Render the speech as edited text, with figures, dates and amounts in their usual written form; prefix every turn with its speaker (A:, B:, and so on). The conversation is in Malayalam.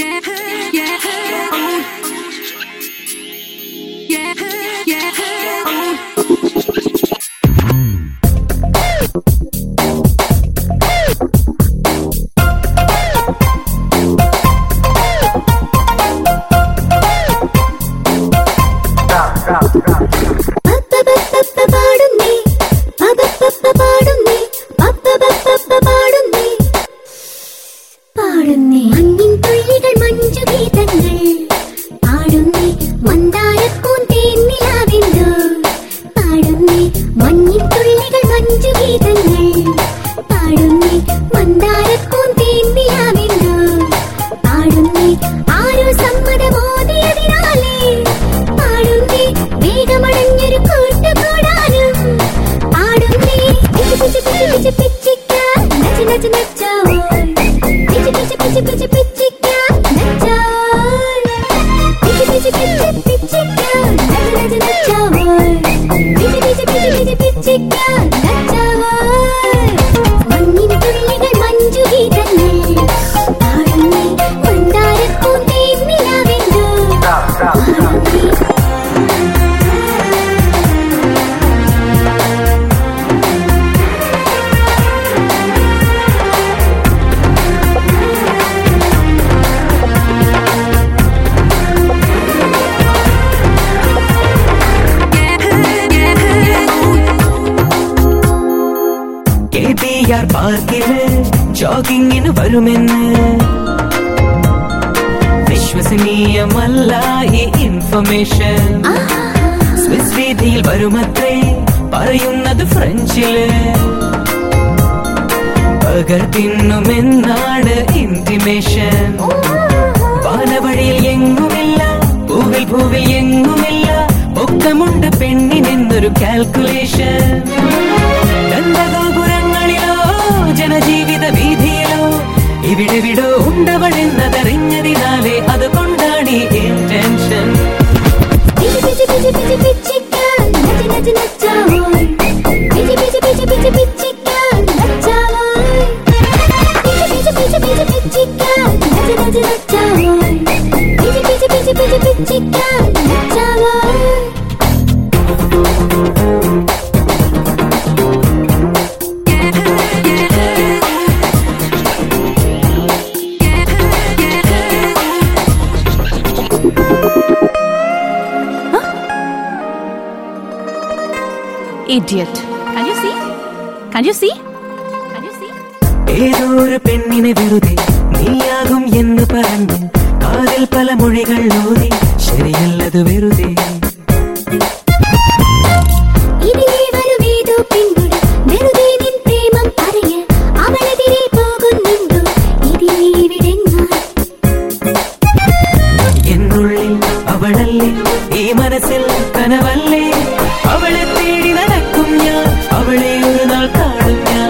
A: പാർക്കില് ജോഗിങ്ങിന് വരുമെന്ന് വിശ്വസനീയമല്ല ഈ ഇൻഫർമേഷൻ. സ്വിസ് വീതിയിൽ വരുമത്രേ പറയുന്നത് ഫ്രഞ്ചില്. Burger തിന്നുമെന്നാണ് intimation. വാനവഴിയിൽ എങ്ങുമില്ല, ഭൂവിൽ എങ്ങുമില്ല, ഒക്കമുണ്ട് പെണ്ണിനെന്നൊരു കാൽക്കുലേഷൻ. ഗന്ധഗോപുരങ്ങളിലോ ജനജീവിത വീതിയിലോ ഇവിടെവിടോ ഉണ്ടവളെന്നതറിഞ്ഞതിനാലേ അതുകൊണ്ടാണ് ഈ intention.
B: Idiot. Can you see? Can you see? Can you see?
A: ഏതോ ഒരു പെണ്ണിനെ വെറുതെ നീയാകും എന്ന് പറഞ്ഞ് കാതിൽ പല മൊഴികൾ ഓതി. ശരിയല്ലത് വെറുതെ. എന്നുള്ളിൽ അവളല്ലേ, ഈ മനസ്സിൽ കനവല്ലേ, അവളെ തേടി നടക്കും ഞാൻ, അവളെ ഒരു നാൾ കാണും ഞാൻ.